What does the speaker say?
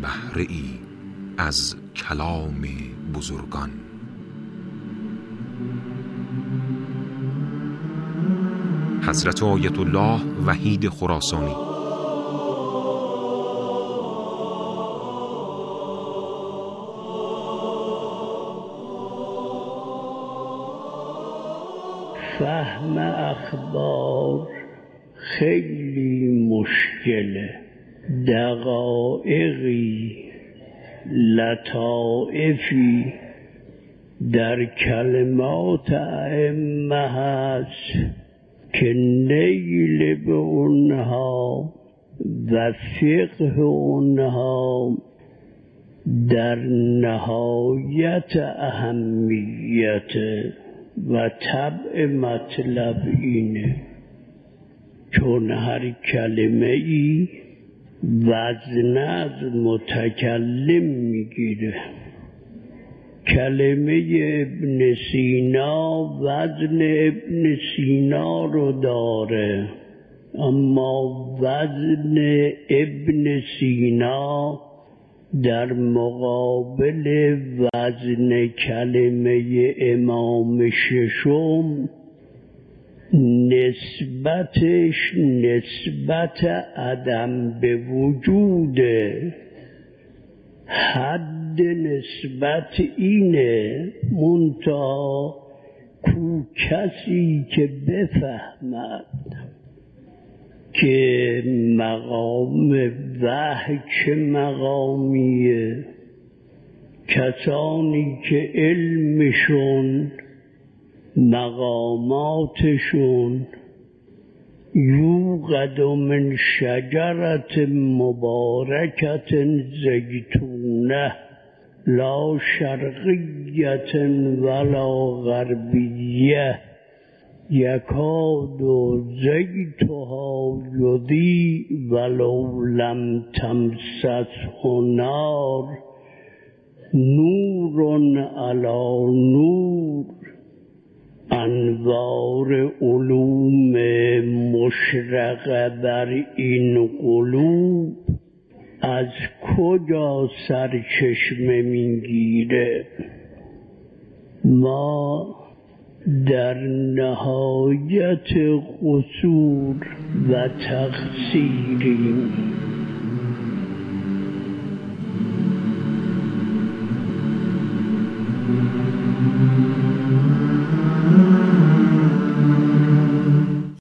بهره ای از کلام بزرگان. حضرت آیت الله وحید خراسانی. فهم اخبار خیلی مشکله، دقایقی لطائفی در کلمات ائمه هست که نیل به اونها و فقه اونها در نهایت اهمیت و طبع مطلب اینه، چون هر کلمه ای وزن از متکلم میگیره. کلمه ابن سینا وزن ابن سینا رو داره، اما وزن ابن سینا در مقابل وزن کلمه امام ششم نسبتش نسبت عدم به وجوده. حد نسبت اینه، منتها کو کسی که بفهمد که مقام وحی چه مقامیه، کسانی که علمشون مقاماتشون یوقد من شجرت مبارکت زیتونه لا شرقیت ولا غربیه یکاد زیتها یضیء ولو لم تمسسه نار نور علی نور. انوار علوم مشرقه بر این قلوب از کجا سرچشمه میگیره؟ ما در نهایت قصور و تقصیریم.